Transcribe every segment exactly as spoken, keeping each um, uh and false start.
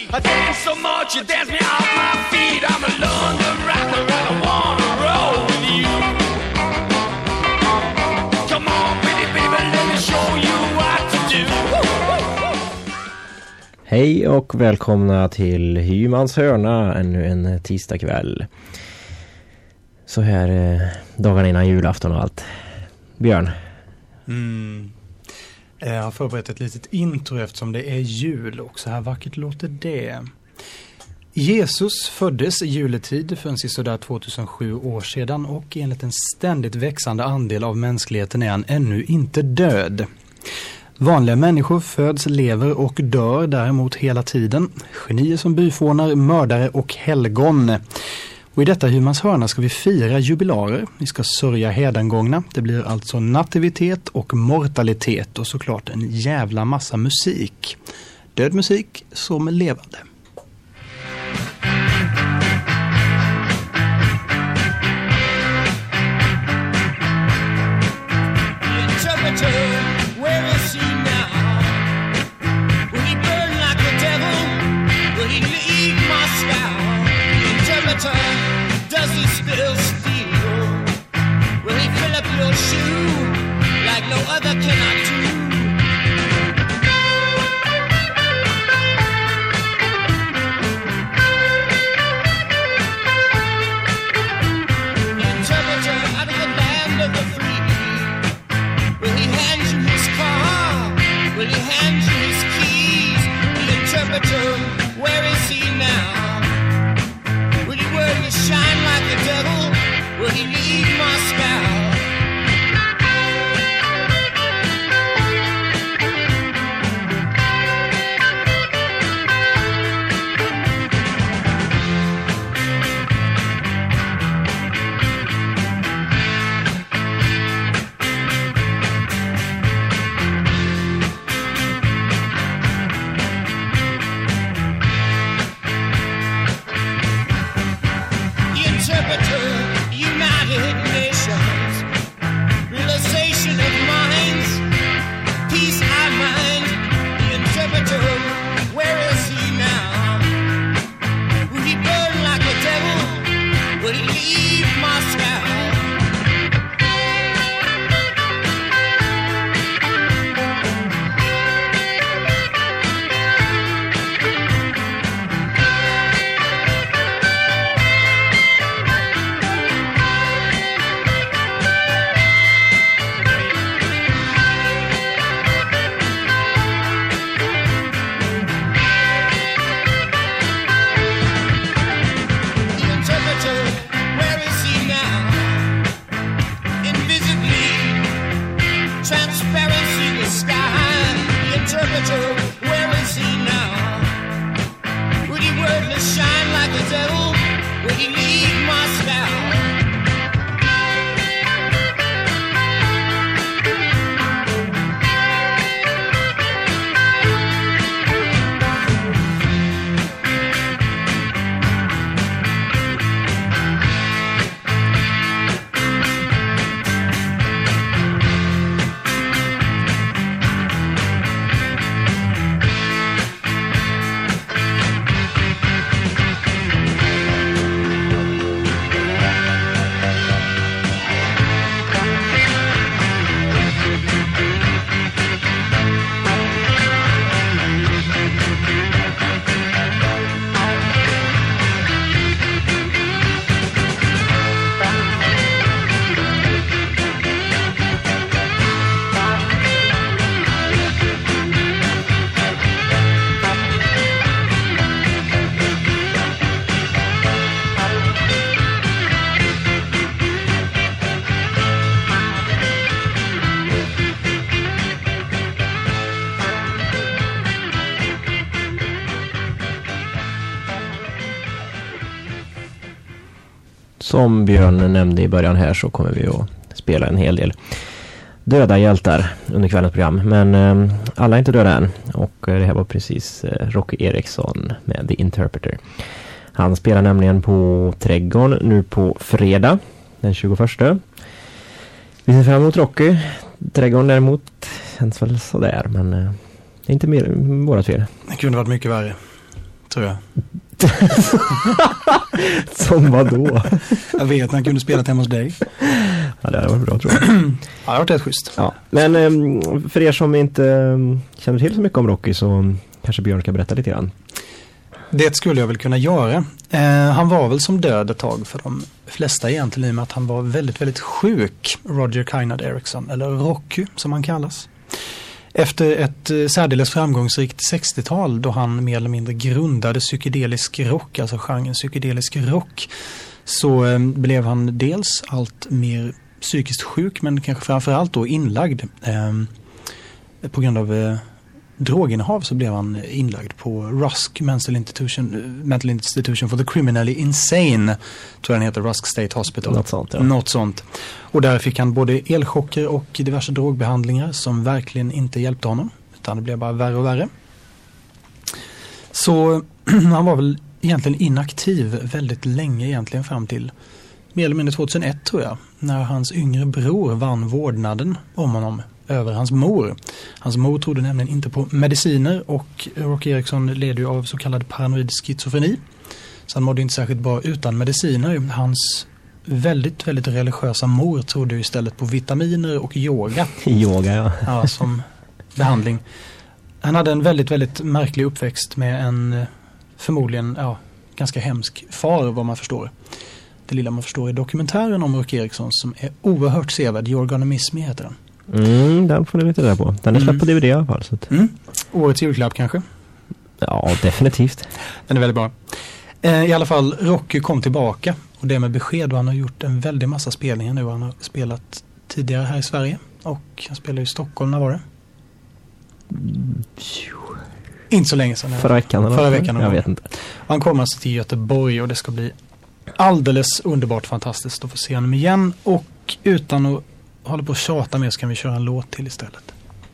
I dance so much, you dance me off my feet. I'm a London rocker and I wanna roll with you. Come on, pretty baby, let me show you what to do. Hej och välkomna till Hymans hörna ännu en tisdagkväll. Så här eh, dagarna innan julafton och allt. Björn. Mm. Jag har förberett ett litet intro eftersom det är jul och så här vackert låter det. Jesus föddes i juletid för en sådär tvåtusensju år sedan och enligt en ständigt växande andel av mänskligheten är han ännu inte död. Vanliga människor föds, lever och dör däremot hela tiden. Genier som byfånar, mördare och helgon. Och i detta Hymans hörna ska vi fira jubilarer. Vi ska sörja hädangångna. Det blir alltså nativitet och mortalitet och såklart en jävla massa musik. Död musik som levande. Does he still steal? Will he fill up your shoe like no other cannot do? The interpreter out of the land of the free. Will he hand you his car? Will he hand you his keys? The interpreter, where is he now? Will he shine like the devil? Will he leave Moscow? Som Björn nämnde i början här så kommer vi att spela en hel del döda hjältar under kvällens program. Men eh, alla är inte döda än. Och eh, det här var precis eh, Rocky Eriksson med The Interpreter. Han spelar nämligen på Trädgården nu på fredag den tjugoförsta. Vi ser fram emot Rocky. Trädgården däremot känns väl sådär, men eh, det är inte mer vårat fel. Det kunde varit mycket värre. tror jag. Som vad då? Jag vet, han kunde spela hemma hos dig. Ja, det hade varit bra, tror jag. Ja, det har varit rätt schysst. Ja. Men um, för er som inte um, känner till så mycket om Rocky, så um, kanske Björn ska berätta lite grann. Det skulle jag väl kunna göra. Eh, han var väl som död ett tag för de flesta egentligen, i och med att han var väldigt, väldigt sjuk, Roger Kynard Erickson, eller Rocky som han kallas. Efter ett eh, särdeles framgångsrikt sextiotal då han mer eller mindre grundade psykedelisk rock, alltså genren psykedelisk rock, så eh, blev han dels allt mer psykiskt sjuk, men kanske framförallt då inlagd. Eh, på grund av eh, droginnehav så blev han inlagd på Rusk Mental Institution, Mental Institution for the Criminally Insane, tror jag den heter, Rusk State Hospital. Något sånt, ja. Något sånt. Och där fick han både elchocker och diverse drogbehandlingar som verkligen inte hjälpte honom, utan det blev bara värre och värre. Så han var väl egentligen inaktiv väldigt länge, egentligen fram till mer eller mindre tjugohundraett, tror jag, när hans yngre bror vann vårdnaden om honom över hans mor. Hans mor trodde nämligen inte på mediciner, och Rocky Erickson led ju av så kallad paranoid schizofreni. Så han mådde inte särskilt bra utan mediciner. Hans väldigt, väldigt religiösa mor trodde ju istället på vitaminer och yoga. Yoga, ja. Ja, som behandling. Han hade en väldigt, väldigt märklig uppväxt med en förmodligen ja, ganska hemsk far, vad man förstår. Det lilla man förstår i dokumentären om Rocky Erickson, som är oerhört sevärd. You're Gonna Miss Me heter den. Mm, den får du lite där på. Den är släppt mm. på D V D i alla fall. Så att... mm. Årets julklapp kanske? Ja, definitivt. Den är väldigt bra. Eh, I alla fall, Rocky kom tillbaka, och det med besked, och han har gjort en väldig massa spelningar nu. Han har spelat tidigare här i Sverige, och han spelade i Stockholm, när var det? Mm. Inte så länge sedan. Förra veckan. Eller Förra veckan. Jag vet inte. Han kommer alltså till Göteborg, och det ska bli alldeles underbart fantastiskt att få se honom igen. Och utan att hålla på och tjata mer så kan vi köra en låt till istället.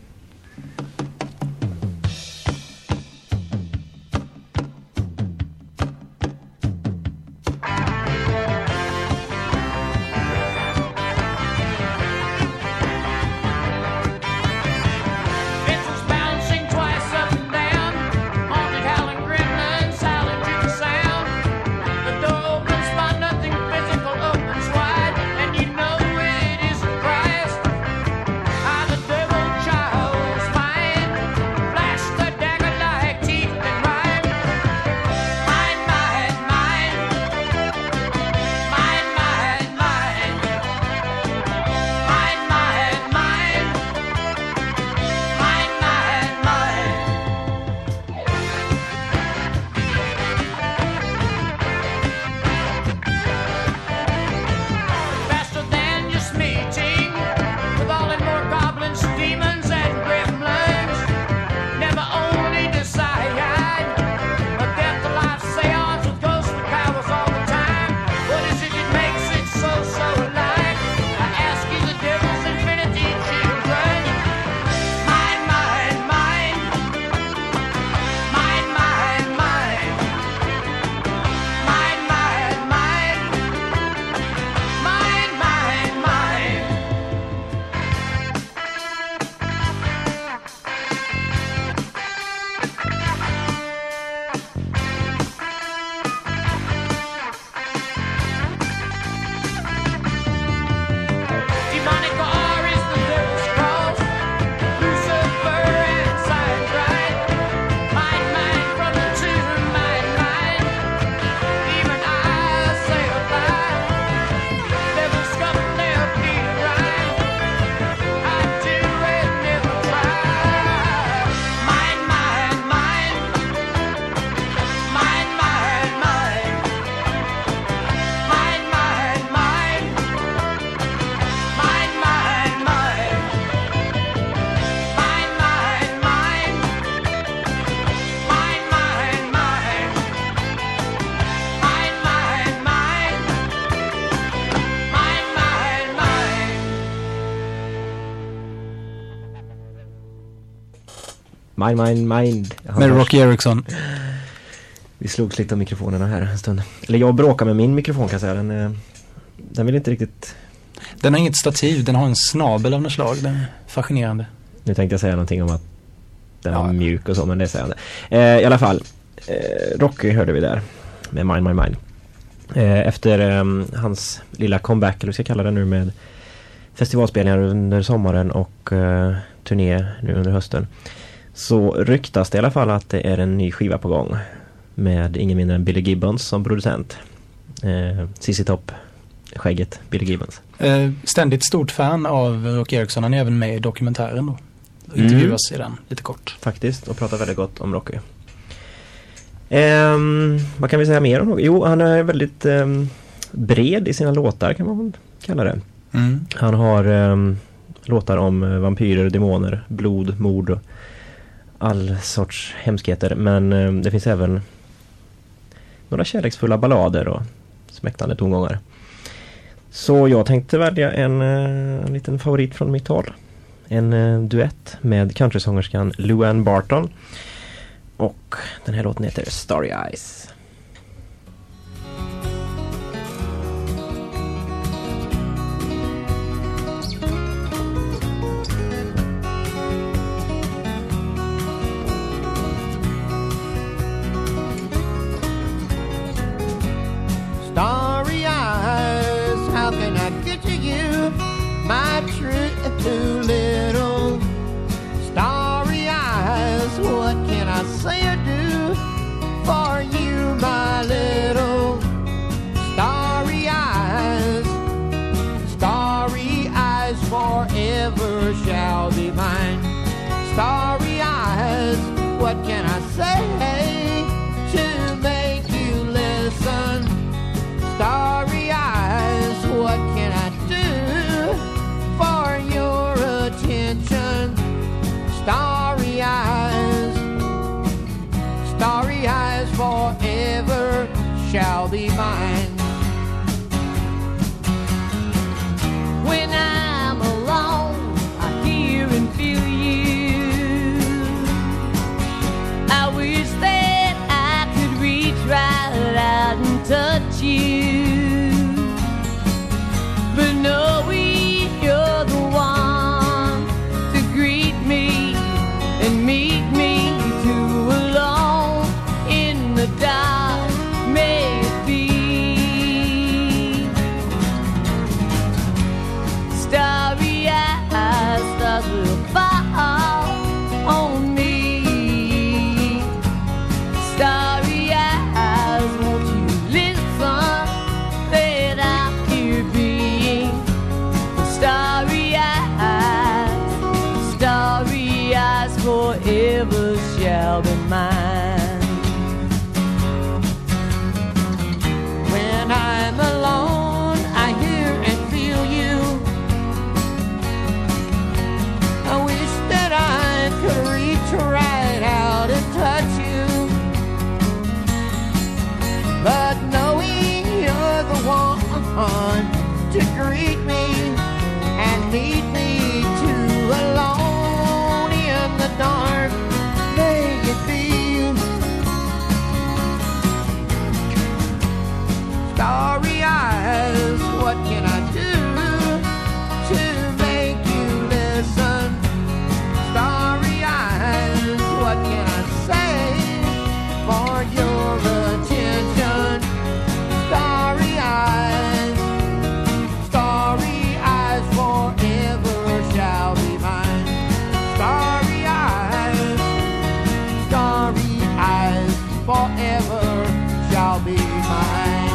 Mind, mind, mind. Med Rocky Erickson. Vi slog lite av mikrofonerna här en stund. Eller jag bråkar med min mikrofon, kan jag säga. Den, den vill inte riktigt... Den har inget stativ, den har en snabel av något slag. Den är fascinerande. Nu tänkte jag säga någonting om att den ja. är mjuk och så, men det säger jag inte. Eh, I alla fall, eh, Rocky hörde vi där med Mind My Mind. Eh, efter eh, hans lilla comeback, eller vad ska jag kalla det nu, med festivalspelningar under sommaren och eh, turné nu under hösten, så ryktas det i alla fall att det är en ny skiva på gång med ingen mindre än Billy Gibbons som producent. Eh, C C Top, skägget Billy Gibbons. Eh, ständigt stort fan av Rocky Erickson. Han är även med i dokumentären då. Intervjuas mm. i den lite kort. Faktiskt, och pratar väldigt gott om Rocky. Eh, vad kan vi säga mer om Rocky? Jo, han är väldigt eh, bred i sina låtar, kan man kalla det. Mm. Han har eh, låtar om eh, vampyrer, demoner, blod, mord och all sorts hemskheter. Men eh, det finns även några kärleksfulla ballader och smäktande tongångar. Så jag tänkte välja en, eh, en liten favorit från mitt håll. En eh, duett med countrysångerskan Luann Barton. Och den här låten heter Starry Eyes. Starry eyes, how can I get to you? My truth too little. Starry eyes, what can I say or do for you, my little? Starry eyes, starry eyes forever shall be mine. Starry eyes, what can I say to make you listen? Starry eyes, what can I do for your attention? Starry eyes, starry eyes forever shall be mine. When I'm alone, I hear and feel you. I wish that I could reach right out and touch you, but knowing you're the one to greet me and meet me too alone in the dark may it be. Starry eyes, stars will fall on me. Starry eyes, won't you listen that I'm here being? Starry eyes, starry eyes forever shall be mine. When I'm alone, I hear and feel you. I wish that I could reach right out and touch you, but knowing you're the one to greet me and meet me too alone in the dark may it be. Starry eyes, what can I do to make you listen? Starry eyes, what can I say for your attention? Starry eyes, starry eyes forever shall be mine. Starry eyes, starry eyes forever shall be mine.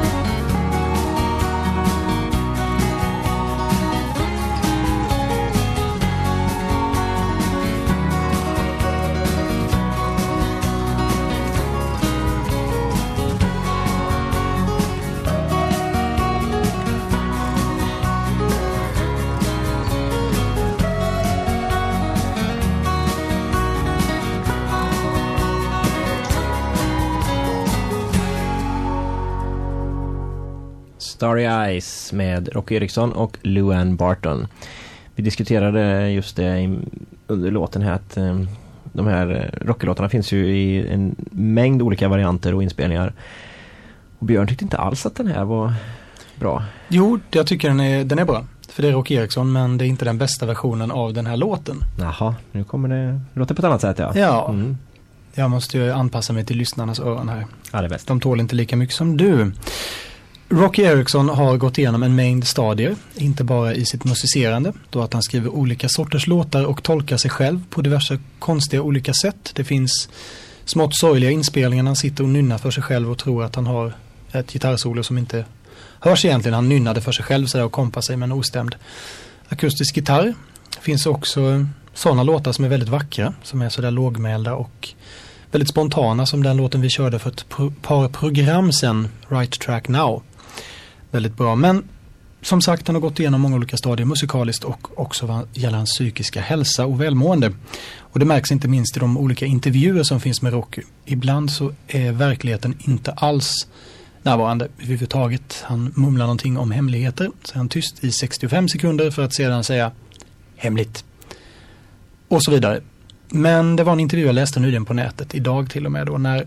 Starry Eyes med Rocky Erickson och Luann Barton. Vi diskuterade just det i, under låten här att um, de här rocklåtarna finns ju i en mängd olika varianter och inspelningar. Och Björn tyckte inte alls att den här var bra. Jo, jag tycker den är, den är bra. För det är Rocky Erickson, men det är inte den bästa versionen av den här låten. Jaha, nu kommer det låter på ett annat sätt, ja. Ja. Mm. Jag måste ju anpassa mig till lyssnarnas öron här. Ja, det är bäst. De tål inte lika mycket som du. Roky Erickson har gått igenom en mängd stadier, inte bara i sitt musicerande, då att han skriver olika sorters låtar och tolkar sig själv på diverse konstiga olika sätt. Det finns smått sorgliga inspelningar när han sitter och nynnar för sig själv och tror att han har ett gitarrsolo som inte hörs egentligen. Han nynnade för sig själv så där och kompar sig med en ostämd akustisk gitarr. Det finns också sådana låtar som är väldigt vackra, som är sådär lågmälda och väldigt spontana, som den låten vi körde för ett pro- par program sedan, Right Track Now. Väldigt bra, men som sagt, han har gått igenom många olika stadier musikaliskt och också vad gäller hans psykiska hälsa och välmående. Och det märks inte minst i de olika intervjuer som finns med Roky. Ibland så är verkligheten inte alls närvarande överhuvudtaget. Han mumlar någonting om hemligheter, så är han tyst i sextiofem sekunder för att sedan säga hemligt. Och så vidare. Men det var en intervju jag läste nyligen på nätet, idag till och med då, när,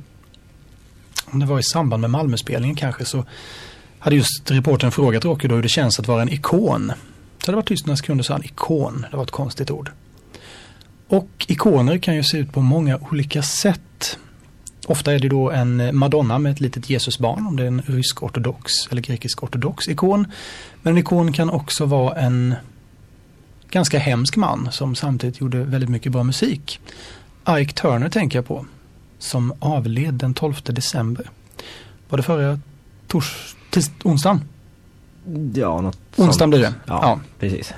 om det var i samband med Malmöspelningen kanske, så hade just reportern frågat Roky då hur det känns att vara en ikon. Så det var tyst några sekunder, så han ikon, det var ett konstigt ord. Och ikoner kan ju se ut på många olika sätt. Ofta är det då en Madonna med ett litet Jesusbarn, om det är en rysk-ortodox eller grekisk-ortodox ikon. Men en ikon kan också vara en ganska hemsk man som samtidigt gjorde väldigt mycket bra musik. Ike Turner tänker jag på, som avled den tolfte december. Var det förra tors, tis, onsdagen? Ja, något onsdagen blir det. Ja, ja, precis.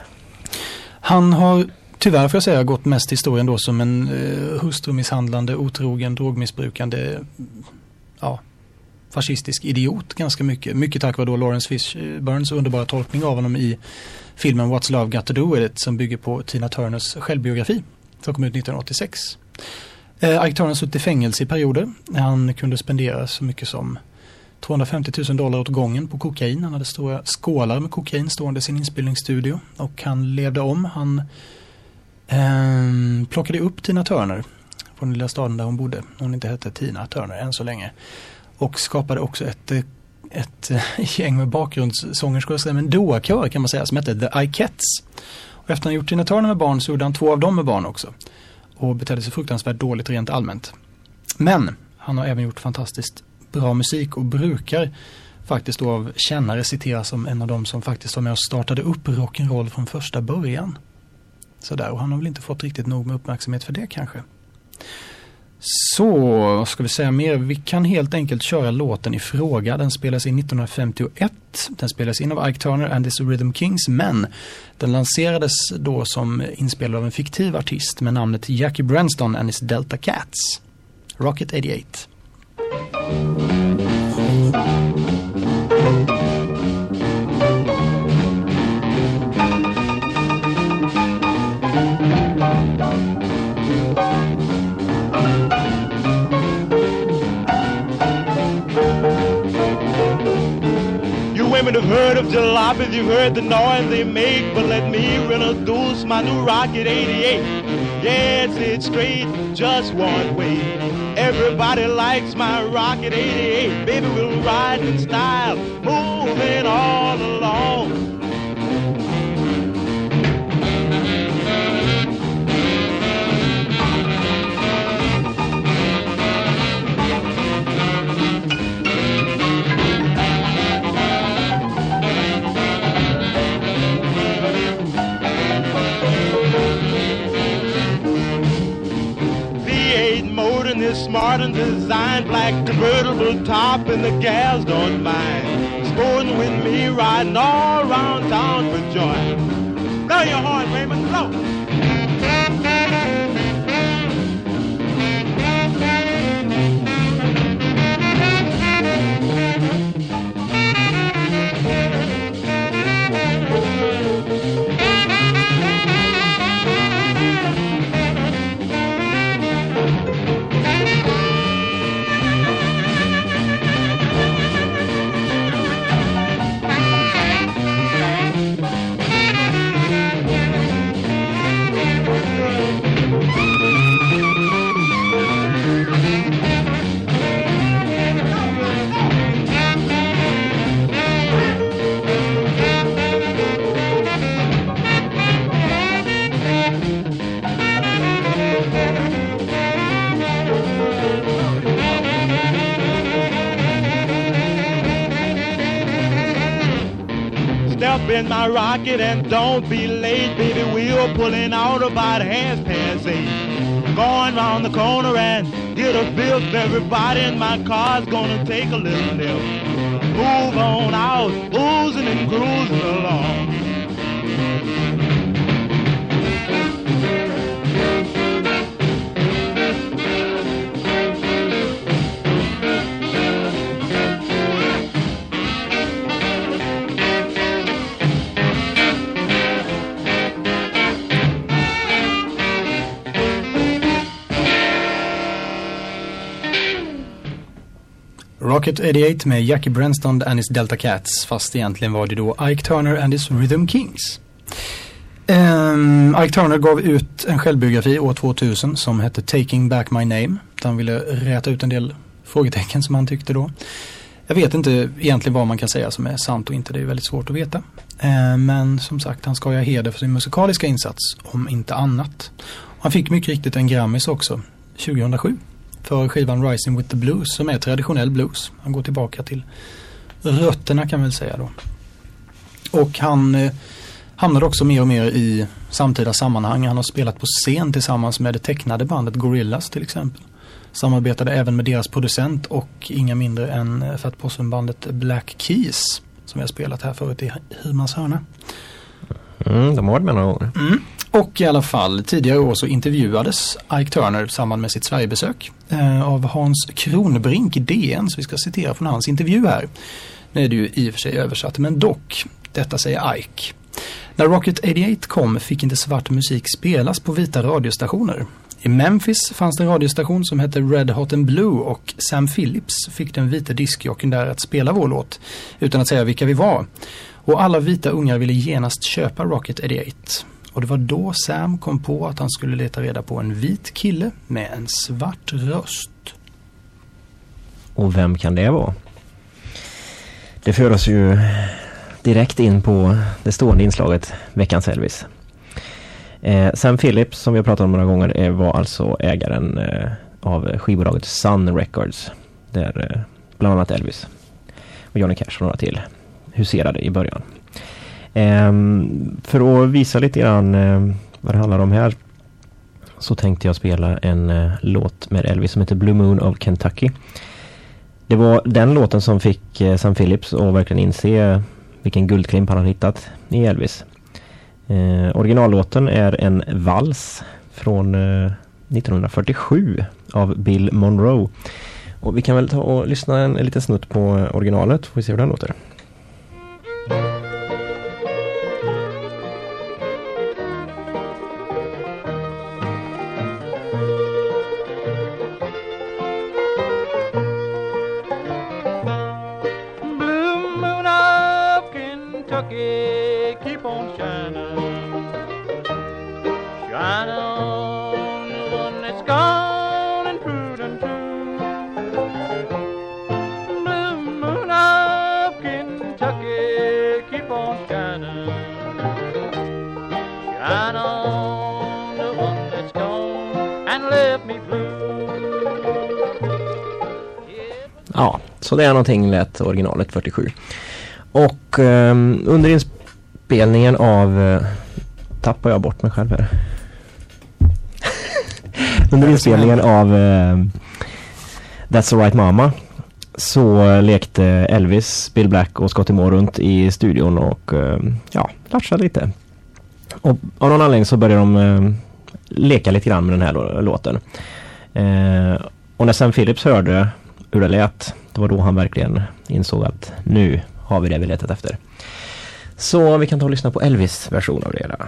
Han har tyvärr, får jag säga, gått mest historien då som en eh, hustrumisshandlande, otrogen, drogmissbrukande, ja, fascistisk idiot ganska mycket. Mycket tack vare då Lawrence Fishburnes underbara tolkning av honom i filmen What's Love Got To Do With It, som bygger på Tina Turners självbiografi som kom ut nittonhundraåttiosex. Eh, Ike Turner satt i fängelse i perioder. Han kunde spendera så mycket som tvåhundrafemtio tusen dollar åt gången på kokain. Han hade stora skålar med kokain stående i sin inspelningsstudio och han levde om. Han eh, plockade upp Tina Turner på den lilla staden där hon bodde. Hon inte hette Tina Turner än så länge. Och skapade också ett, ett gäng med bakgrundssångerskor, en doakör kan man säga, som hette The Ikettes. Och efter han gjort Tina Turner med barn så gjorde han två av dem med barn också. Och betedde sig fruktansvärt dåligt rent allmänt. Men han har även gjort fantastiskt bra musik och brukar faktiskt då av kännare citeras som en av dem som faktiskt var med och startade upp rock'n'roll från första början. Sådär, och han har väl inte fått riktigt nog med uppmärksamhet för det kanske. Så, vad ska vi säga mer? Vi kan helt enkelt köra låten i fråga. Den spelas in nittonhundrafemtioett. Den spelas in av Ike Turner and the Rhythm Kings, men den lanserades då som inspelad av en fiktiv artist med namnet Jackie Brenston and his Delta Cats. Rocket eighty-eight. Women have heard of jalopies, you've heard the noise they make, but let me introduce my new Rocket eighty-eight. Yes, it's straight, just one way. Everybody likes my Rocket eighty-eight. Baby, we'll ride in style, moving all along. Is smart and designed, black convertible top, and the gals don't mind. Sporting with me, riding all around town for joy. Blow your horn, Raymond, blow. in my rocket and don't be late, baby. We're pulling out about half past eight. Going round the corner and get a fifth. Everybody in my car's gonna take a little nip. Move on out, oozing and cruising along. Rocket åttioåtta med Jackie Brenston and his Delta Cats, fast egentligen var det då Ike Turner and his Rhythm Kings. Um, Ike Turner gav ut en självbiografi år tvåtusen som hette Taking Back My Name. Han ville räta ut en del frågetecken som han tyckte då. Jag vet inte egentligen vad man kan säga som är sant och inte, det är väldigt svårt att veta. Uh, men som sagt, han ska ju ha heder för sin musikaliska insats, om inte annat. Han fick mycket riktigt en Grammys också, tjugohundrasju. För skivan Rising with the Blues, som är traditionell blues. Han går tillbaka till rötterna, kan man väl säga då. Och han eh, hamnade också mer och mer i samtida sammanhang. Han har spelat på scen tillsammans med det tecknade bandet Gorillaz till exempel. Samarbetade även med deras producent och inga mindre än Fat Possum-bandet Black Keys, som vi har spelat här förut i Hymans hörna. Mm, de har varit med några år. Mm. Och i alla fall, tidigare år så intervjuades Ike Turner i samband med sitt Sverigebesök eh, av Hans Kronbrink i D N, så vi ska citera från hans intervju här. Nu är det ju i och för sig översatt, men dock, detta säger Ike. När Rocket åttioåtta kom fick inte svart musik spelas på vita radiostationer. I Memphis fanns det en radiostation som hette Red Hot and Blue och Sam Phillips fick den vita diskjocken där att spela vår låt utan att säga vilka vi var. Och alla vita ungar ville genast köpa Rocket åttioåtta. Och det var då Sam kom på att han skulle leta reda på en vit kille med en svart röst. Och vem kan det vara? Det för oss ju direkt in på det stående inslaget Veckans Elvis. Eh, Sam Phillips, som vi har pratat om några gånger, var alltså ägaren eh, av skivbolaget Sun Records. Där eh, bland annat Elvis och Johnny Cash och några till huserade i början. Um, för att visa lite grann uh, vad det handlar om här, så tänkte jag spela en uh, låt med Elvis som heter Blue Moon of Kentucky. Det var den låten som fick uh, Sam Phillips att verkligen inse uh, vilken guldklimp han har hittat i Elvis. Uh, originallåten är en vals från uh, nittonhundrafyrtiosju av Bill Monroe. Och vi kan väl ta och lyssna en, en liten snutt på uh, originalet, får vi se hur den låter. Keep on shining, shining on the one that's gone and prudent too. Blue moon of Kentucky, keep on shining, shine on the one that's gone and left me blue. Ja, så det är någonting lätt originalet fyrtiosju. Och um, under inspelningen av uh, tappar jag bort mig själv här. Under inspelningen av uh, That's Alright Mama så lekte Elvis, Bill Black och Scotty Moore runt i studion och uh, ja, latchade lite. Och av någon anledning så började de uh, leka lite grann med den här låten. Uh, och när Sam Phillips hörde hur det lät, det var då han verkligen insåg att nu har vi det vi letat efter. Så vi kan ta och lyssna på Elvis version av det hela.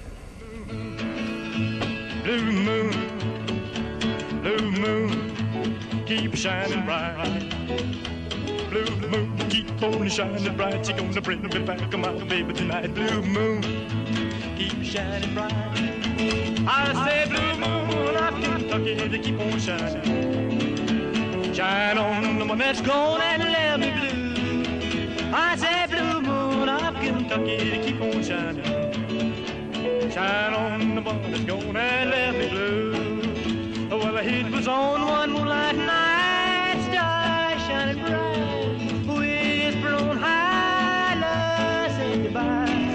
Blue moon, blue moon, keep shining bright. Blue moon, keep on shining bright. You're gonna bring me back, my baby, tonight. Blue moon, keep shining bright. I say blue moon, I'm Kentucky, to keep on shining. Shine on the one that's gone and let me blue. I say blue moon of Kentucky, to keep on shining. Shine on the one that's gone and left me blue. Well, the heat was on one moonlight night, stars shining bright, whisper on high, love said goodbye.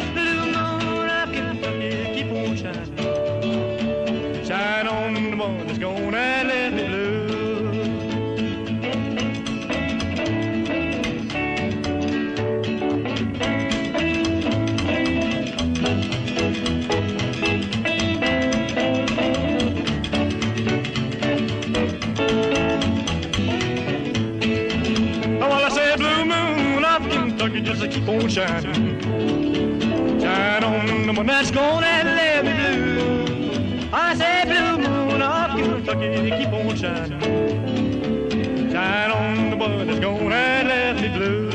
one that's gonna let me blue. Just to keep on shining, shine on the one that's gonna let me blue. I say blue moon of Kentucky, keep on shining, shine on the one that's gonna let me blue.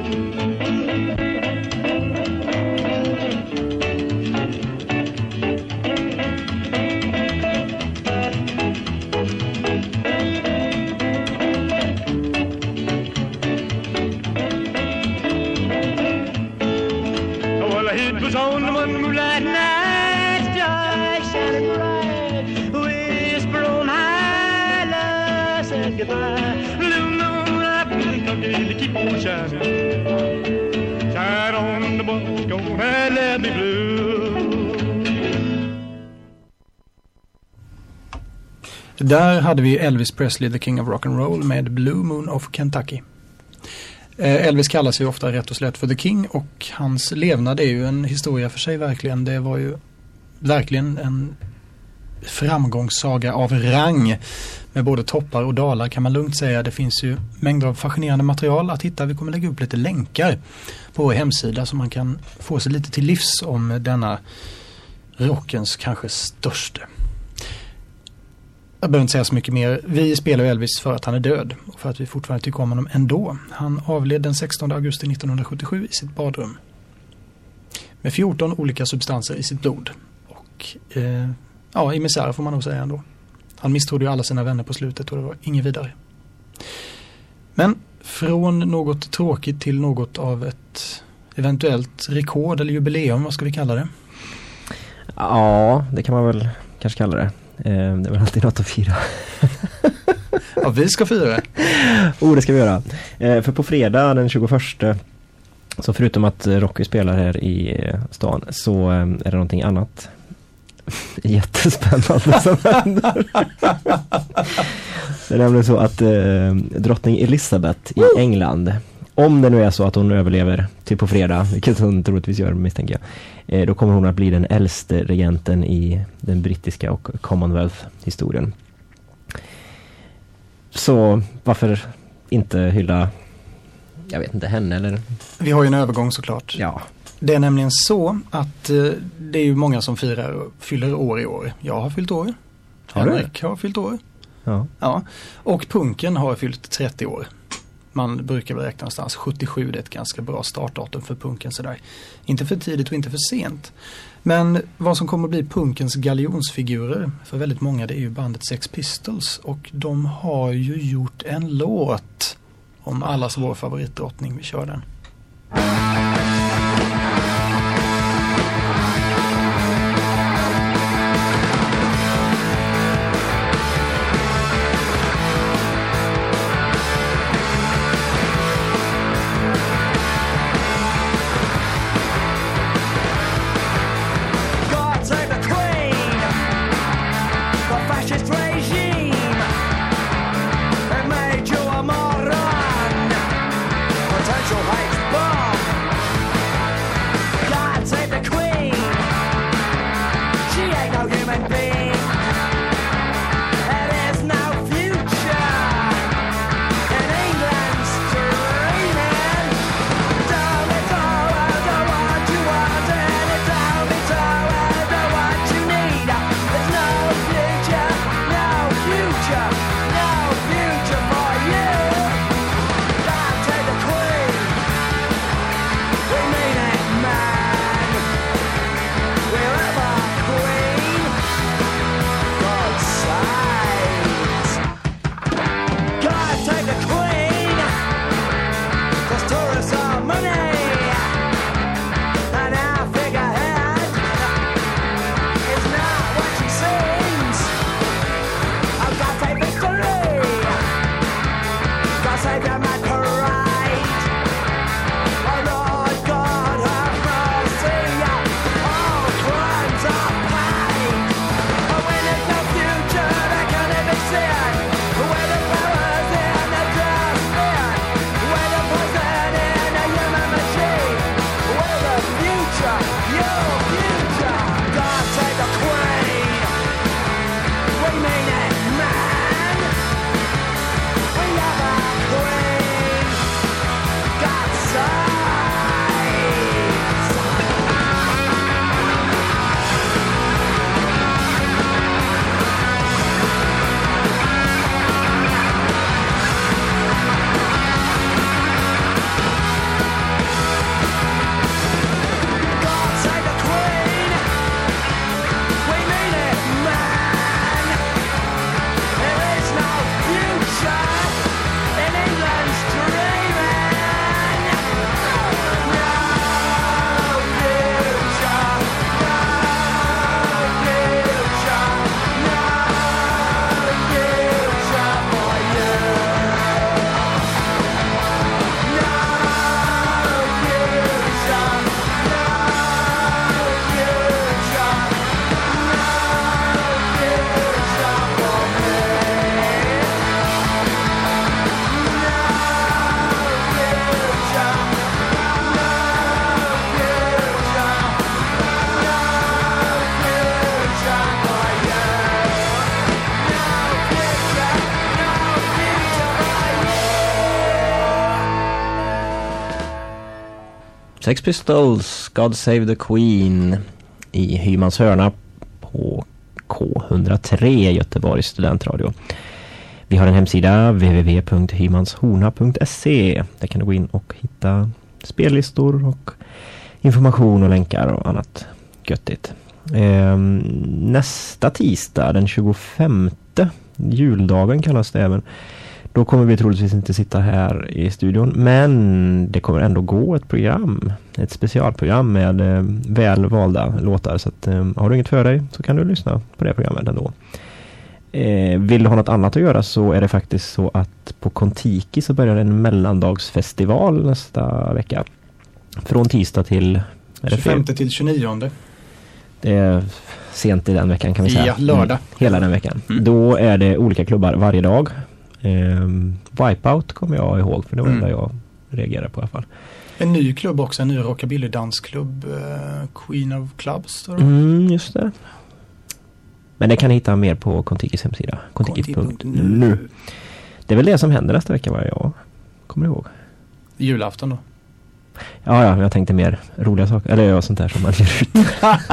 On the one moonlight night, just shining bright, whisper on high, love said goodbye. Blue moon up in Kentucky, keep on shining, shine on the one gonna let me blue. Där hade vi Elvis Presley, the king of rock and roll, med Blue Moon of Kentucky. Elvis kallas ju ofta rätt och slätt för The King, och hans levnad är ju en historia för sig verkligen. Det var ju verkligen en framgångssaga av rang med både toppar och dalar, kan man lugnt säga. Det finns ju mängder av fascinerande material att hitta. Vi kommer lägga upp lite länkar på vår hemsida så man kan få sig lite till livs om denna rockens kanske största. Jag behöver inte säga så mycket mer. Vi spelar Elvis för att han är död och för att vi fortfarande tycker om honom ändå. Han avled den sextonde augusti nittonhundrasjuttiosju i sitt badrum med fjorton olika substanser i sitt blod. Och eh, ja, i misär får man nog säga ändå. Han misstrodde ju alla sina vänner på slutet och det var inget vidare. Men från något tråkigt till något av ett eventuellt rekord eller jubileum, vad ska vi kalla det? Ja, det kan man väl kanske kalla det. Det är väl alltid något att fira. Ja, vi ska fira. Oh, det ska vi göra. För på fredag den tjugoförsta, så förutom att Rocky spelar här i stan, så är det någonting annat jättespännande som händer. Det är nämligen så att eh, drottning Elizabeth i England, om det nu är så att hon överlever till på fredag, vilket hon troligtvis gör, misstänker jag, eh, då kommer hon att bli den äldste regenten i den brittiska och Commonwealth-historien. Så varför inte hylla, jag vet inte, henne eller? Vi har ju en övergång såklart. Ja. Det är nämligen så att eh, det är ju många som firar och fyller år i år. Jag har fyllt år. Har Henrik har fyllt år. Ja. Ja. Och punken har fyllt trettio år. Man brukar väl räkna någonstans sjuttiosju, det är ett ganska bra startdatum för punken sådär. Inte för tidigt och inte för sent. Men vad som kommer att bli punkens galjonsfigurer för väldigt många, det är ju bandet Sex Pistols. Och de har ju gjort en låt om allas vår favoritdrottning. Vi kör den. Victory! Sex Pistols, God Save the Queen i Hymans hörna på K hundratre Göteborgs studentradio. Vi har en hemsida w w w punkt hymanshorna punkt se. Där kan du gå in och hitta spellistor och information och länkar och annat göttigt. Ehm, nästa tisdag, den tjugofemte, juldagen kallas det även. Då kommer vi troligtvis inte sitta här i studion, men det kommer ändå gå ett program, ett specialprogram med eh, väl valda låtar. Så att, eh, har du inget för dig så kan du lyssna på det programmet ändå. Eh, vill du ha något annat att göra så är det faktiskt så att på Kontiki så börjar en mellandagsfestival nästa vecka. Från tisdag till... tjugofemte till tjugonionde. Det är sent i den veckan kan vi säga. Ja, lördag. Mm, hela den veckan. Mm. Då är det olika klubbar varje dag. Um, Wipeout kommer jag ihåg, för det var mm. det jag reagerade på i alla fall. En ny klubb också, en ny rockabilly-dansklubb, uh, Queen of Clubs. Mm, just det. Men det kan ni hitta mer på Kontikis hemsida. Kontiki punkt nu. Det är väl det som händer nästa vecka, vad jag kommer ihåg. Julafton då? Ja, ja, jag tänkte mer roliga saker. Eller ja, sånt där som man ger ut.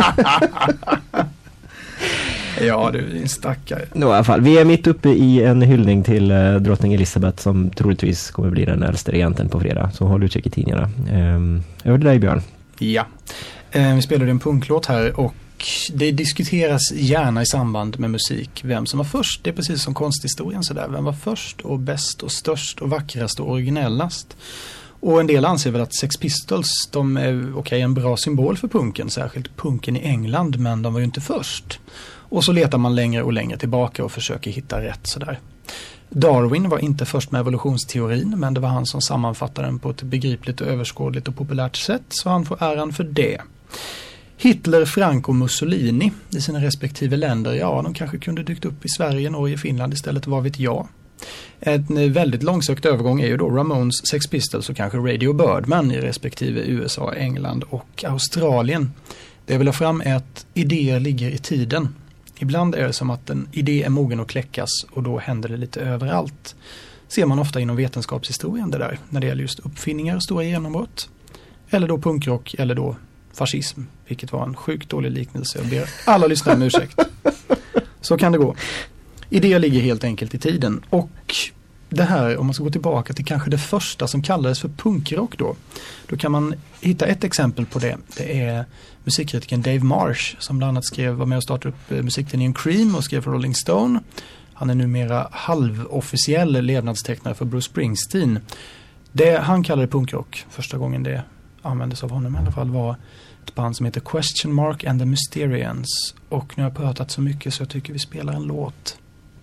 Ja, du är en stackare. No, i alla fall. Vi är mitt uppe i en hyllning till uh, drottning Elisabeth som troligtvis kommer bli den äldste regenten på fredag. Så håll utkik i tidningarna. Um, över till dig, Björn. Ja, uh, vi spelade en punklåt här och det diskuteras gärna i samband med musik vem som var först. Det är precis som konsthistorien sådär. Vem var först och bäst och störst och vackrast och originellast? Och en del anser väl att Sex Pistols, de är okej, okay, en bra symbol för punken, särskilt punken i England, men de var ju inte först. Och så letar man längre och längre tillbaka och försöker hitta rätt sådär. Darwin var inte först med evolutionsteorin, men det var han som sammanfattade den på ett begripligt och överskådligt och populärt sätt, så han får äran för det. Hitler, Franco och Mussolini i sina respektive länder, ja, de kanske kunde dykt upp i Sverige, Norge, Finland istället, vad vet jag. En väldigt långsökt övergång är ju då Ramones, Sex Pistols och kanske Radio Birdman i respektive U S A, England och Australien. Det jag vill ha fram är att idéer ligger i tiden. Ibland är det som att en idé är mogen att kläckas och då händer det lite överallt. Ser man ofta inom vetenskapshistorien det där, när det gäller just uppfinningar och stora genombrott. Eller då punkrock eller då fascism, vilket var en sjukt dålig liknelse. Jag ber alla lyssnare om ursäkt. Så kan det gå. Idéer ligger helt enkelt i tiden. Och det här, om man ska gå tillbaka till kanske det första som kallades för punkrock då. Då kan man hitta ett exempel på det. Det är musikkritikern Dave Marsh som bland annat skrev, var med och startade upp musiktidningen Cream och skrev för Rolling Stone. Han är numera halvofficiell levnadstecknare för Bruce Springsteen. Det han kallade punkrock, första gången det användes av honom i alla fall, var ett band som heter Question Mark and the Mysterians. Och nu har jag pratat så mycket så jag tycker vi spelar en låt.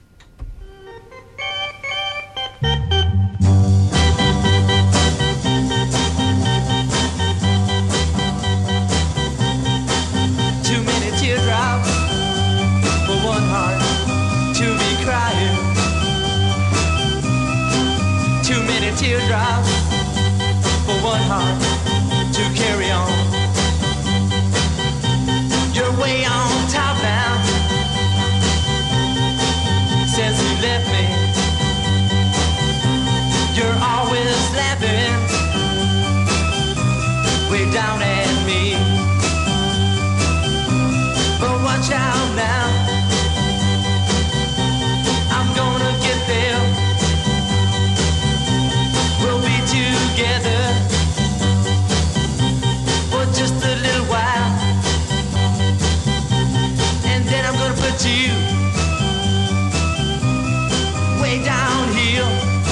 Too many teardrops for one heart to be crying. Too many teardrops for one heart to carry on. You're way on top now since you left me. You're always laughing way down at me. But watch out now, I'm gonna get there. We'll be together for just a little while, and then I'm gonna put you way down here,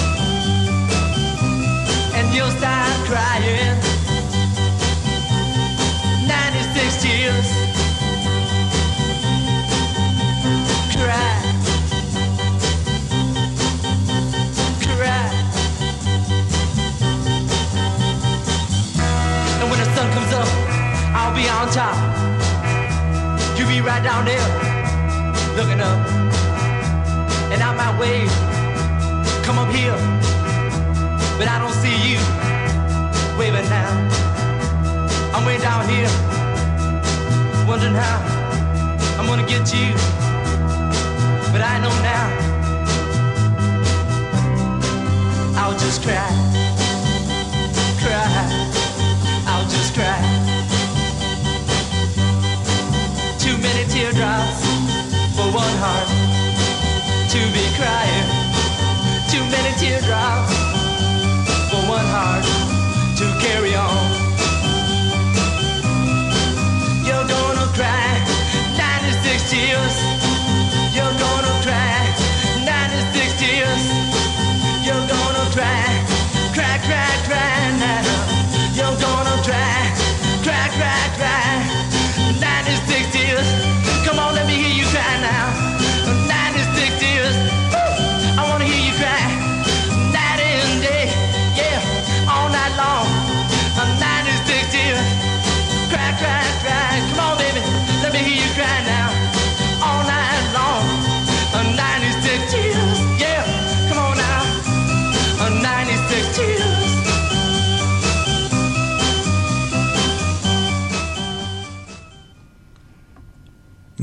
and you'll start crying. Ninety-six tears. Cry. Cry. And when the sun comes up, I'll be on top. You be right down there, looking up. And out my way, come up here. But I don't see you waving now. I'm way down here, wondering how I'm gonna get you. But I know now, I'll just cry, cry, I'll just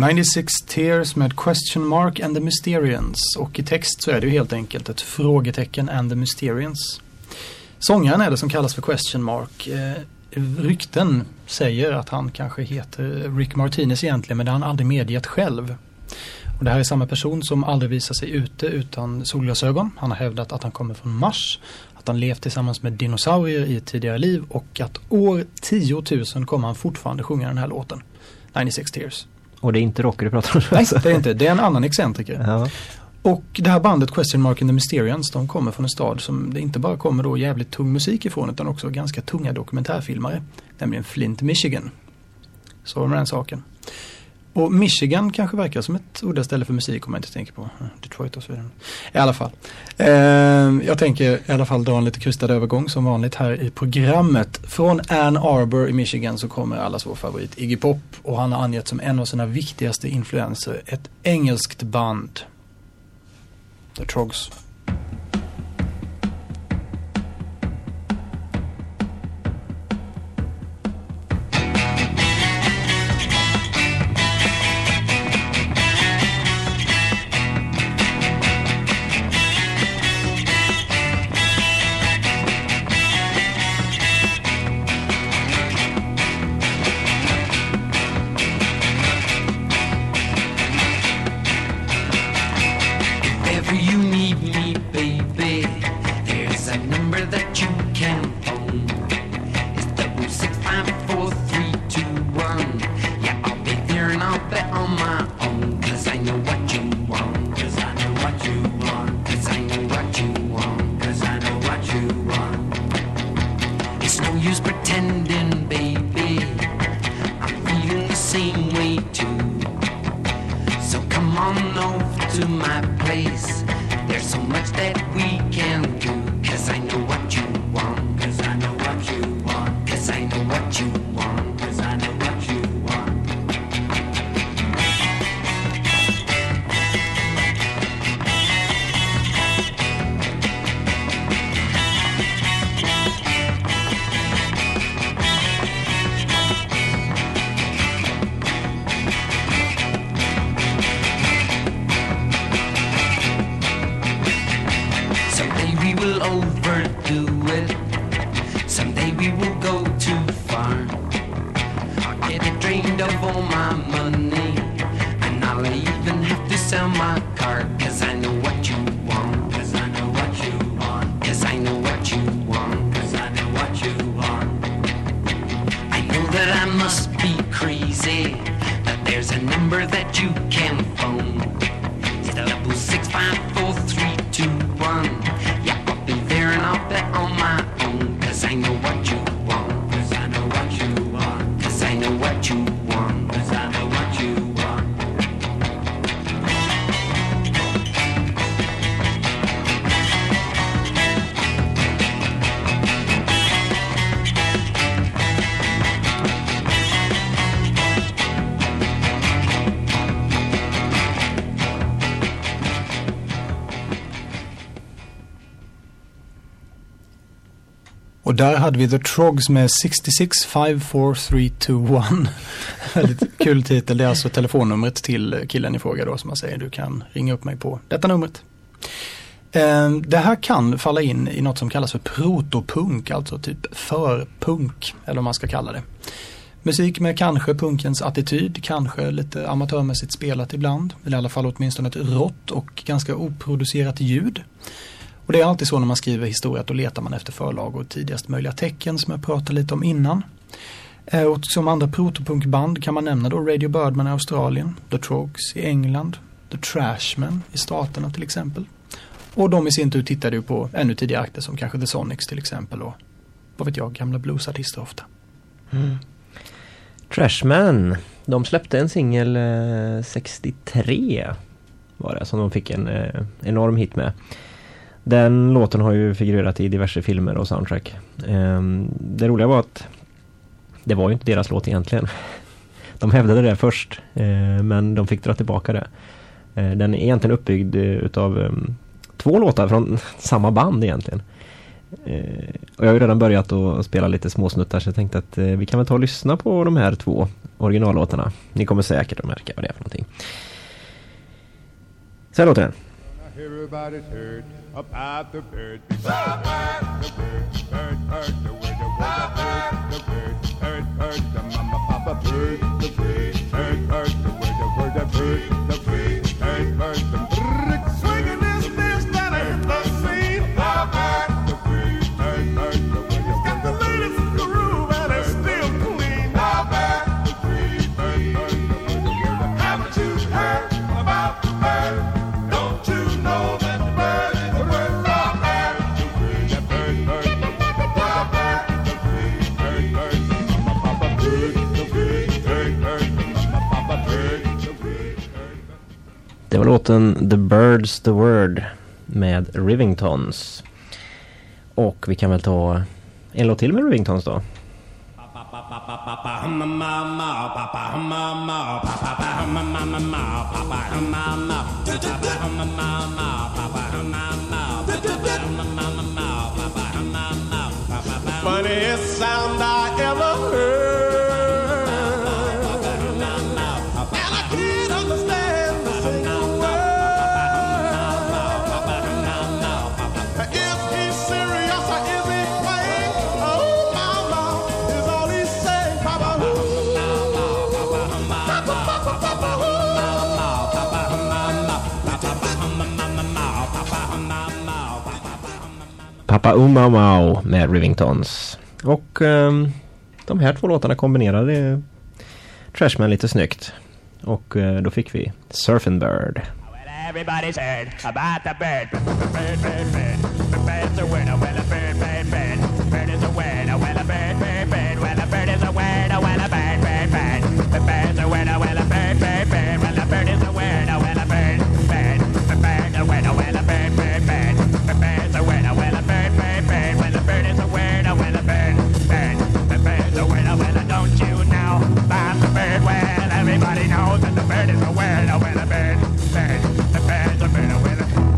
nittiosex Tears med Question Mark and the Mysterians. Och i text så är det ju helt enkelt ett frågetecken and the Mysterians. Sångaren är det som kallas för Question Mark. Eh, rykten säger att han kanske heter Rick Martinez egentligen, men det har han aldrig medgett själv. Och det här är samma person som aldrig visar sig ute utan solglasögon. Han har hävdat att han kommer från Mars, att han levt tillsammans med dinosaurier i ett tidigare liv och att år tio tusen kommer han fortfarande sjunga den här låten. nittiosex Tears. Och det är inte rocker du pratar om? Nej, det är inte. Det är en annan excentriker. Ja. Och det här bandet Question Mark and the Mysterians, de kommer från en stad som det inte bara kommer då jävligt tung musik ifrån utan också ganska tunga dokumentärfilmare. Nämligen Flint, Michigan. Så med den saken. Och Michigan kanske verkar som ett udda ställe för musik om man inte tänker på Detroit och så vidare. I alla fall. Eh, jag tänker i alla fall dra en lite krystad övergång som vanligt här i programmet. Från Ann Arbor i Michigan så kommer allas vår favorit Iggy Pop. Och han har angett som en av sina viktigaste influenser ett engelskt band. The Troggs. Och där hade vi The Troggs med sextiosex fem fyra tre två ett. Väldigt kul titel. Det är alltså telefonnumret till killen i fråga då som man säger. Du kan ringa upp mig på detta numret. Eh, det här kan falla in i något som kallas för protopunk, alltså typ förpunk eller vad man ska kalla det. Musik med kanske punkens attityd, kanske lite amatörmässigt spelat ibland. Eller i alla fall åtminstone ett rått och ganska oproducerat ljud. Och det är alltid så när man skriver historia att då letar man efter förlag och tidigast möjliga tecken som jag pratade lite om innan. Eh, och som andra protopunkband kan man nämna då Radio Birdman i Australien, The Troggs i England, The Trashmen i staterna till exempel. Och de i sin tur tittade ju på ännu tidigare akter som kanske The Sonics till exempel och vad vet jag, gamla bluesartister ofta. Mm. Trashmen, de släppte en singel eh, sextiotre var det som de fick en eh, enorm hit med. Den låten har ju figurerat i diverse filmer och soundtrack. Um, det roliga var att det var ju inte deras låt egentligen. De hävdade det först, uh, men de fick dra tillbaka det. Uh, den är egentligen uppbyggd uh, utav um, två låtar från samma band egentligen. Eh, och jag har ju redan börjat att spela lite småsnuttar, så jag tänkte att eh, vi kan väl ta och lyssna på de här två originallåtarna. Ni kommer säkert att märka vad det är för någonting. Så här låter den. Everybody's heard about the bird. The bird, bird, bird, the word, the word, the bird, bird, bird, the mama, papa, bird, the bird, bird, bird, the word, the word, the bird, the bird, bird, bird, the bird, swinging this fish that ain't the same. The bird, the bird, bird, bird, the word, the word, the latest groove and it's still clean. The bird, the bird, bird, bird, the word, the word, the haven't you heard about the bird? Don't you know that the bird is the word? The bird, the bird, the bird, bird, the bird, the bird, the bird, bird, the mama, papa, bird, the bird, bird, bird, the mama, papa, bird, the bird, bird. Det var låten The Bird's the Word med Rivingtons. Och vi kan väl ta en låt till med Rivingtons då. Funniest sound I ever heard, and I can't understand the single word. Is he serious or is he playing? Oh, mama, is all he's saying, Papa. Papa Uma Mau med Rivingtons. Och um, de här två låtarna kombinerade Trashman lite snyggt. Och uh, då fick vi Surfin' Bird. Everybody's heard about the bird. Bird, bird, bird. The bird's a word. Well, a bird, bird, bird. Bird is a word. Well, a bird, bird, bird. Well, a bird is a word. Well, a bird, bird, bird. The bird's a word. Well, a bird, bird, bird. Well, a bird is a word. Well, a bird, bird. The bird's a word. Well, a bird, bird, bird. The bird's a word. Well, a bird, bird, bird. Well, a bird is a word. Well, a bird, bird. The bird's a word. Well, don't you know about the bird? Well, everybody knows that the bird is a word. Well, a bird, bird. The bird's a word. Well,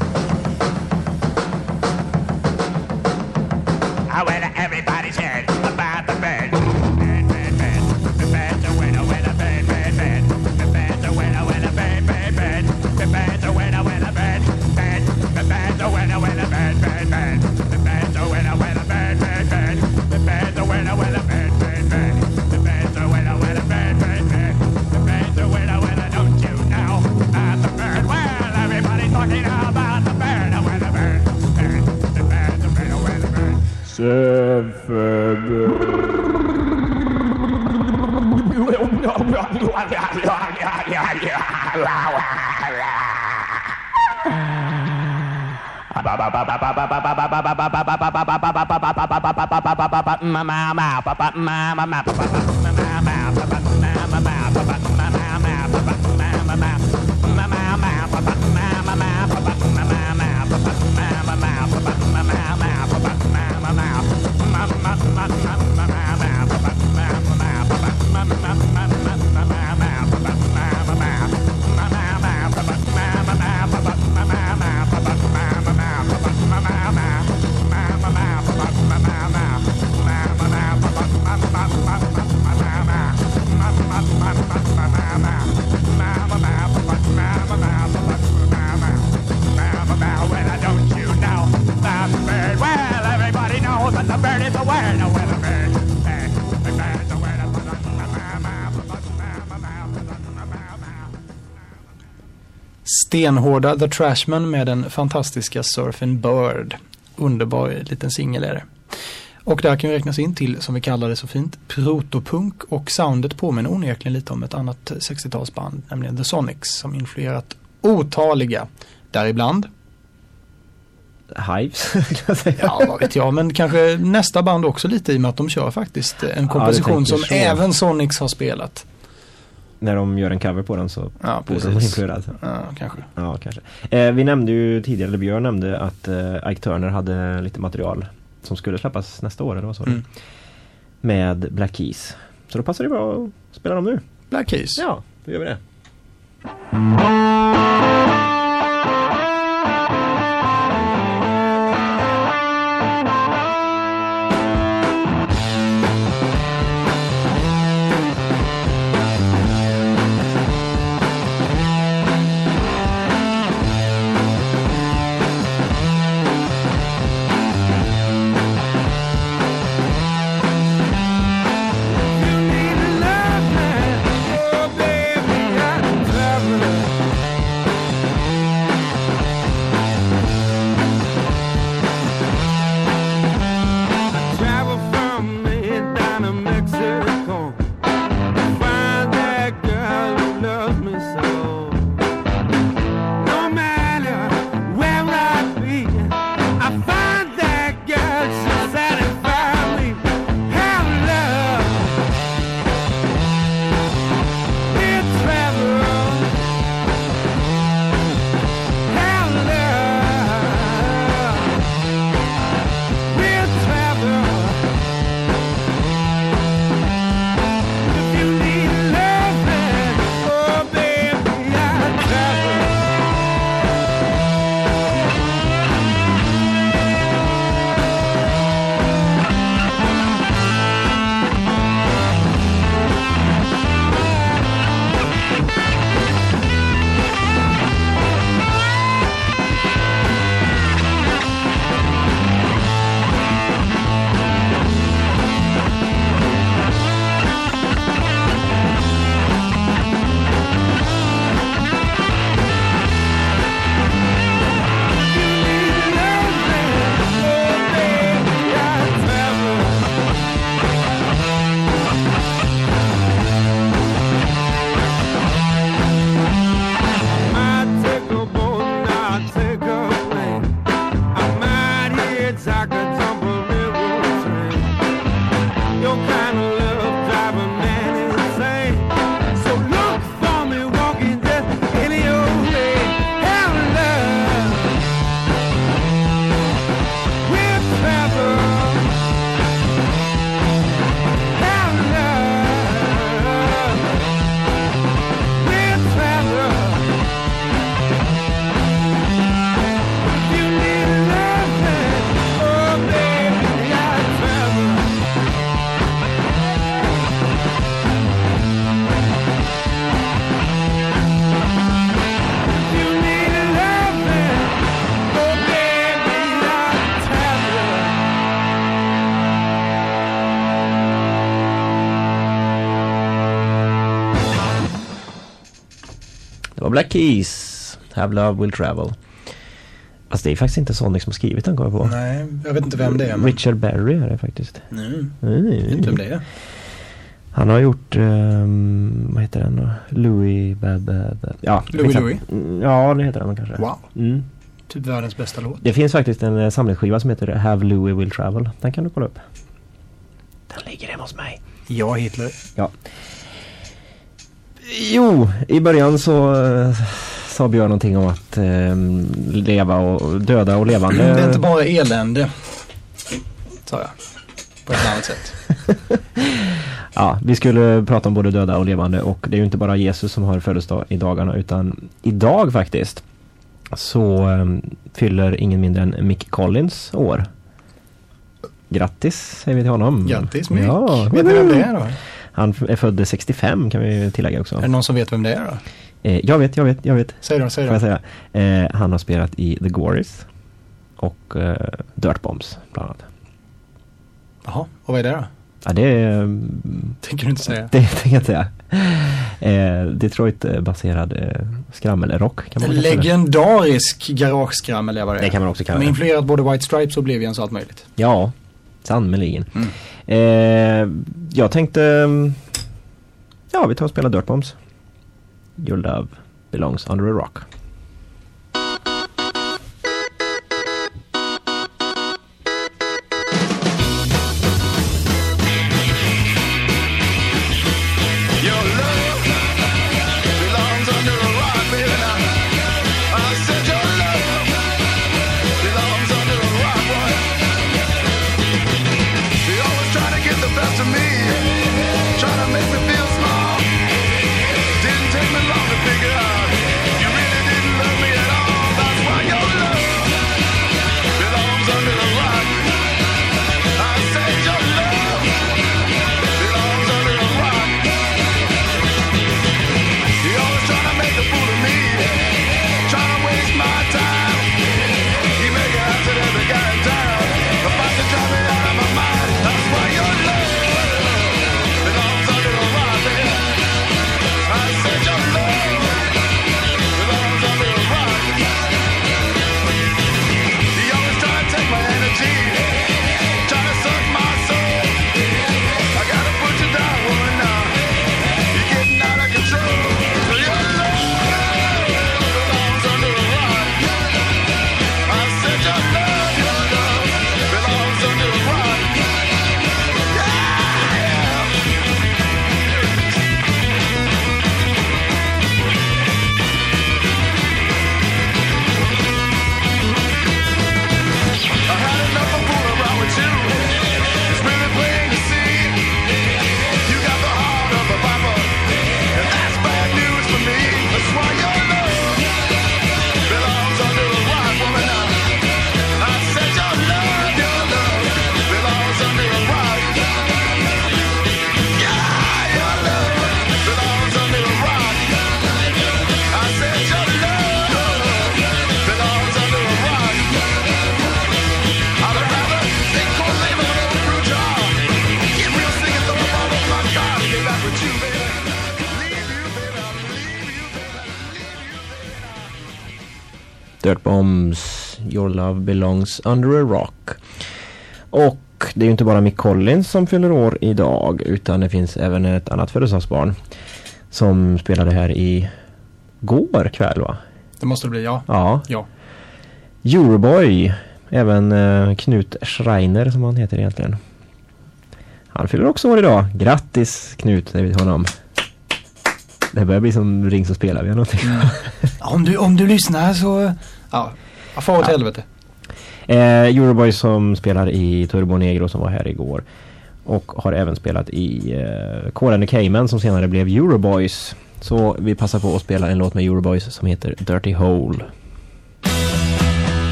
Ah, well, everybody's heard about the bird. Bird, bird, bird. The bird's a winner, winner, bird, bird, bird. The bird's a winner, winner, bird, bird, bird. The bird's a winner, winner, bird, bird. The bird's a winner, winner, bird, bird, bird. The bird's a winner, winner, bird, bird, bird. The bird's a winner, winner, bird, bird, bird. The bird's a winner, winner, bird, bird, bird. The bird's a winner, winner, don't you know about the bird? Well, everybody's talking about the bird, a winner, bird, bird. The bird's a winner, winner, bird. Stenhårda The Trashman med den fantastiska Surfin' Bird. Underbar liten singel är det. Och där kan vi räknas in till, som vi kallar det så fint, protopunk, och soundet påminner onekligen lite om ett annat sextiotalsband, nämligen The Sonics, som influerat otaliga, däribland Hives. Ja, vad vet jag, men kanske nästa band också lite, i och med att de kör faktiskt en komposition ja, som så. även Sonics har spelat. När de gör en cover på den så ja, borde de influerad. Ja, kanske. Ja, kanske. Eh, vi nämnde ju tidigare, eller Björn nämnde att eh, Ike Turner hade lite material som skulle släppas nästa år, eller vad så mm. med Black Keys. Så då passar det bra att spela dem nu. Black Keys? Ja, då gör vi det. Och Black Keys, Have Love Will Travel. Alltså det är faktiskt inte Sonic som skrivit den, går jag på. Nej, jag vet inte vem det är. Men... Richard Berry är det faktiskt. Mm. Mm. Jag vet inte vem det är. Han har gjort, um, vad heter den då? Louis Bab... Ja, Louis Louis? Ja, det heter den kanske. Wow. Mm. Typ världens bästa låt. Det finns faktiskt en uh, samlingsskiva som heter Have Louis Will Travel. Den kan du kolla upp. Den ligger hemma hos mig. Ja, Hitler. Ja. Jo, i början så uh, sa Björn någonting om att uh, leva och döda och levande. Det är inte bara elände, sa jag. På ett annat sätt. Ja, vi skulle prata om både döda och levande, och det är ju inte bara Jesus som har födelsedag i dagarna, utan idag faktiskt så um, fyller ingen mindre än Mick Collins år. Grattis, säger vi till honom. Grattis Mick. Ja. Vet ni vem det är då? Han är född sextiofem, kan vi tillägga också. Är det någon som vet vem det är då? Eh, jag vet, jag vet, jag vet. Säg då, säg då. Får jag säga. Eh, han har spelat i The Gories och eh, Dirt Bombs bland annat. Jaha, och vad är det då? Ja, det är... Tänker du inte säga? Det tänker jag inte säga. Eh, Detroit-baserad eh, skrammelrock kan man säga. Legendarisk garageskrammel är vad det är. Det kan man också kalla det. det. Influerat både White Stripes och Oblivion och allt möjligt. Ja, sannoliken. Mm. Eh, jag tänkte... Ja, vi tar och spelar Dirt Bombs. Your love belongs under a rock. Dirt Bombs, Your Love Belongs Under a Rock. Och det är ju inte bara Mick Collins som fyller år idag, utan det finns även ett annat födelsedagsbarn som spelade här i går kväll, va? Det måste det bli, ja. Ja. ja. Euroboy, även uh, Knut Schreiner som han heter egentligen. Han fyller också år idag. Grattis Knut, det vet honom. Det börjar bli som Ring så spelar vi någonting. Mm. om, du, om du lyssnar så... Ja, far åt ja. helvete. Eh, Euroboy som spelar i Turbo Negro som var här igår. Och har även spelat i eh, Call and the Cayman som senare blev Euroboys. Så vi passar på att spela en låt med Euroboys som heter Dirty Hole.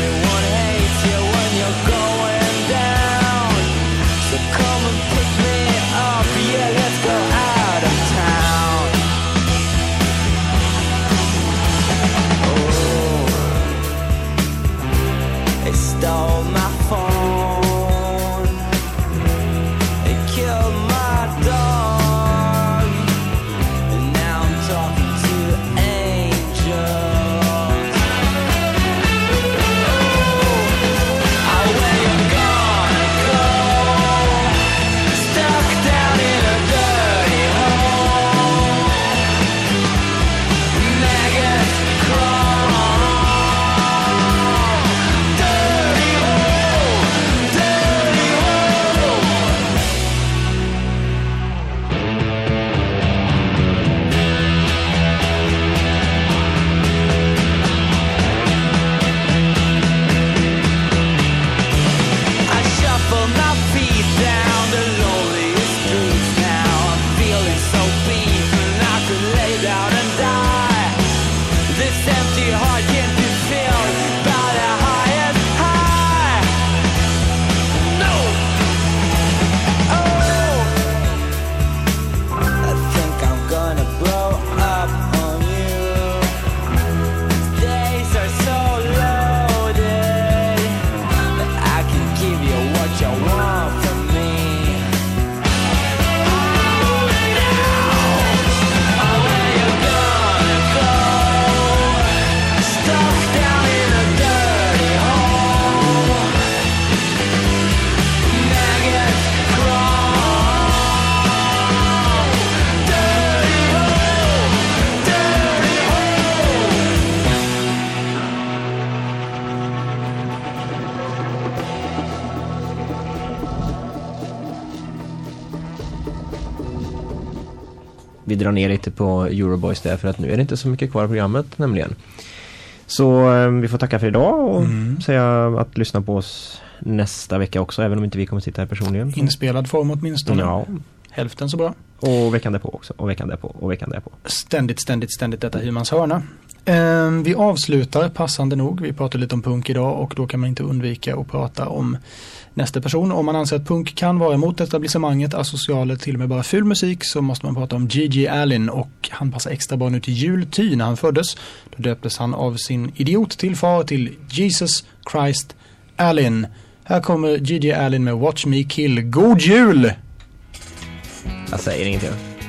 Everyone hates you when you're going down. So come and pick me vi drar ner lite på Euroboys där, för att nu är det inte så mycket kvar av programmet nämligen. Så eh, vi får tacka för idag och mm. säga att lyssna på oss nästa vecka också, även om inte vi kommer sitta här personligen. Inspelad form åtminstone. Ja. Hälften så bra. Och veckan därpå också, och veckan därpå, och veckan därpå. Ständigt, ständigt, ständigt detta Hymans hörna. Eh, vi avslutar passande nog. Vi pratar lite om punk idag och då kan man inte undvika att prata om nästa person. Om man anser att punk kan vara emot etablissemanget, asocial eller till och med bara ful musik, så måste man prata om G G Allin, och han passar extra bra nu till jultid. När han föddes, då döptes han av sin idiot till far till Jesus Christ Allin. Här kommer G G Allin med Watch Me Kill. God jul! Jag säger ingenting.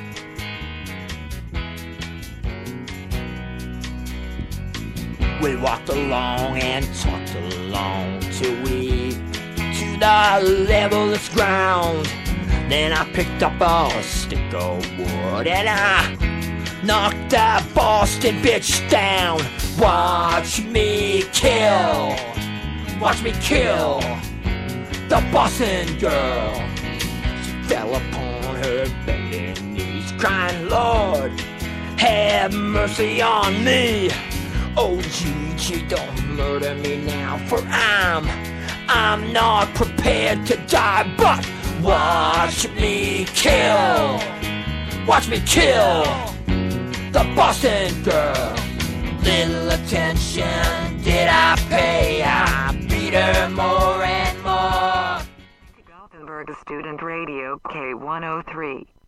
We walked along and talked along till we to the levelest ground. Then I picked up a stick of wood and I knocked that Boston bitch down. Watch me kill, watch me kill the Boston girl. She fell upon her bended knees, crying, Lord, have mercy on me. Oh, Gigi, don't murder me now, for I'm, I'm not prepared to die, but watch me kill, watch me kill the Boston girl. Little attention did I pay, I beat her more and more. Gothenburg Student Radio, K one oh three.